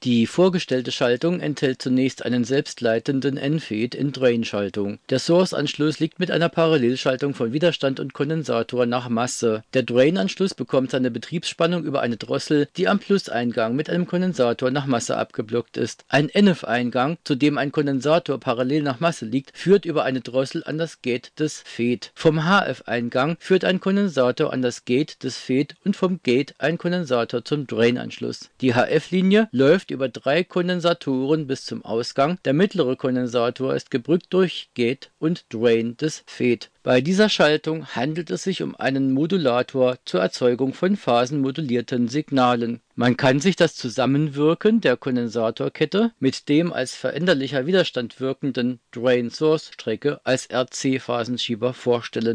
Die vorgestellte Schaltung enthält zunächst einen selbstleitenden N-FET in Drain-Schaltung. Der Source-Anschluss liegt mit einer Parallelschaltung von Widerstand und Kondensator nach Masse. Der Drain-Anschluss bekommt seine Betriebsspannung über eine Drossel, die am Plus-Eingang mit einem Kondensator nach Masse abgeblockt ist. Ein NF-Eingang, zu dem ein Kondensator parallel nach Masse liegt, führt über eine Drossel an das Gate des FET. Vom HF-Eingang führt ein Kondensator an das Gate des FET und vom Gate ein Kondensator zum Drain-Anschluss. Die HF-Linie läuft über 3 Kondensatoren bis zum Ausgang. Der mittlere Kondensator ist gebrückt durch Gate und Drain des FET. Bei dieser Schaltung handelt es sich um einen Modulator zur Erzeugung von phasenmodulierten Signalen. Man kann sich das Zusammenwirken der Kondensatorkette mit dem als veränderlicher Widerstand wirkenden Drain-Source-Strecke als RC-Phasenschieber vorstellen